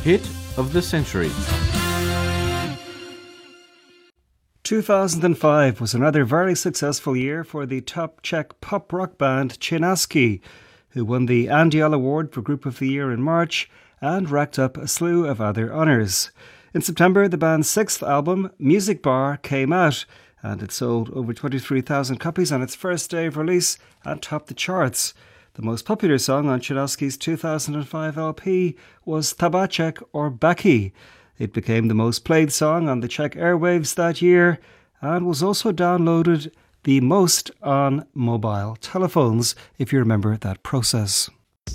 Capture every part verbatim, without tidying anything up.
Hit of the Century. two thousand five was another very successful year for the top Czech pop rock band Čenácky, who won the Anděl Award for Group of the Year in March and racked up a slew of other honours. In September, the band's sixth album, Music Bar, came out, and it sold over twenty-three thousand copies on its first day of release and topped the charts. The most popular song on Čenácky's two thousand five L P was Tabáček or Baki. It became the most played song on the Czech airwaves that year and was also downloaded the most on mobile telephones, if you remember that process.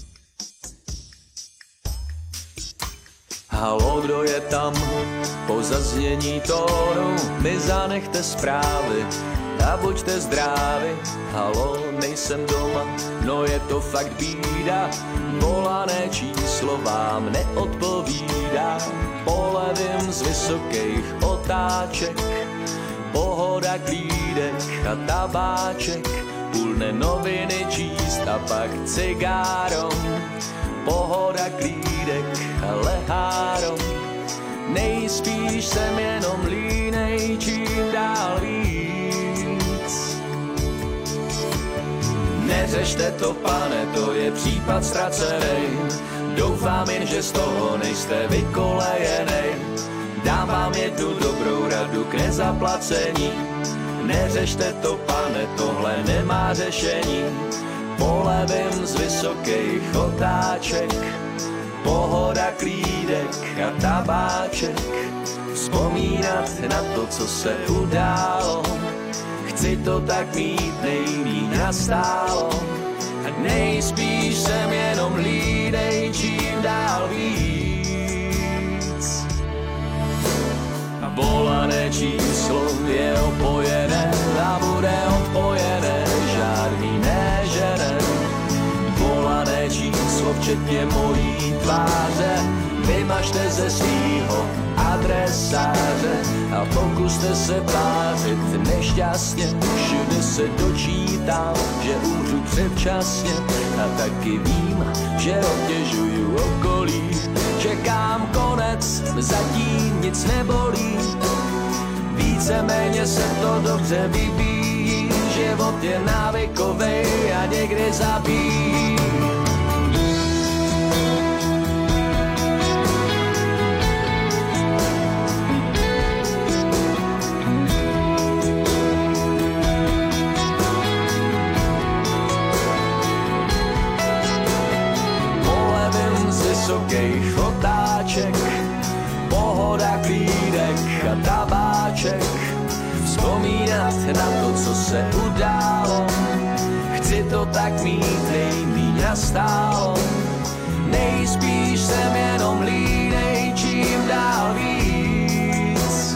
Halo, kdo je tam? Po zaznění tónu mi zanechte zprávy a buďte zdraví. Halo, nejsem doma, no je to fakt bída. Volané číslo vám neodpovídá. Polevím z vysokých otáček, pohoda, klídek a tabáček. Půlne noviny číst a pak cigárom. Pohoda, klídek a lehárom. Nejspíš jsem jenom línej, čím dál víc. Neřešte to, pane, to je případ ztracenej. Doufám jen, že z toho nejste vykolejenej. Dám vám jednu dobrou radu k nezaplacení. Neřešte to, pane, tohle nemá řešení. Polevím z vysokých otáček, pohoda, klídek a tabáček. Vzpomínat na to, co se událo, chci to tak mít nejmíň nastálo. A nejspíš jsem jenom línej, čím dál víc. A volané číslo je opojené a bude odpojené, žádný nežene. Volané číslo včetně mojí tváře vymažte ze svýho adresáře a pokuste se tvářit nešťastně. Všude se dočítám, že umřu předčasně a taky vím, že obtěžuju okolí. Čekám konec, zatím nic nebolí. Víceméně se to dobře vyvíjí, život je návykovej a někdy zabíjí. Vysokých otáček, pohoda, klídek a tabáček. Vzpomínat na to, co se událo, chci to tak mít nejmíň nastálo. Nejspíš jsem jenom línej, čím dál víc.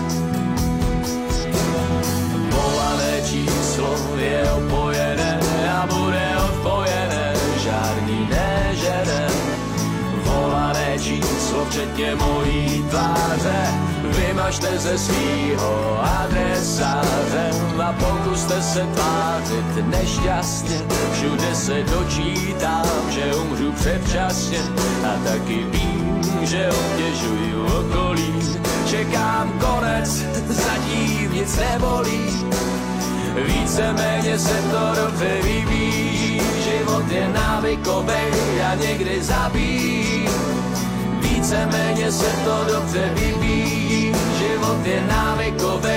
Volané číslo je opojené a bude odpojené, žádný nežene. Volané číslo včetně mojí tváře vymažte ze svýho adresáře a pokuste se tvářit nešťastně. Všude se dočítám, že umřu předčasně a taky vím, že obtěžuju okolí. Čekám konec, zatím nic nebolí. Víceméně se to dobře vyvíjí, život je návykovej a někdy zabíjí. Víceméně se to dobře vyvíjí, život je návykovej